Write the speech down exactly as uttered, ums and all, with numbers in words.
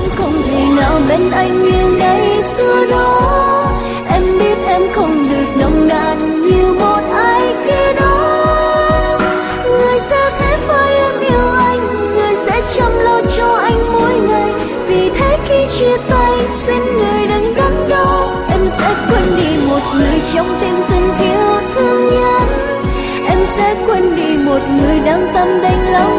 không thể nào bên anh như ngày xưa đó. Em biết em không được nồng nàn như một ai kia đó. Người sẽ thế với em yêu anh, người sẽ chăm lo cho anh mỗi ngày. Vì thế khi chia tay xin người đừng đắn đo. Em sẽ quên đi một người trong tim từng yêu thương nhất. Em sẽ quên đi một người đang tâm đành lòng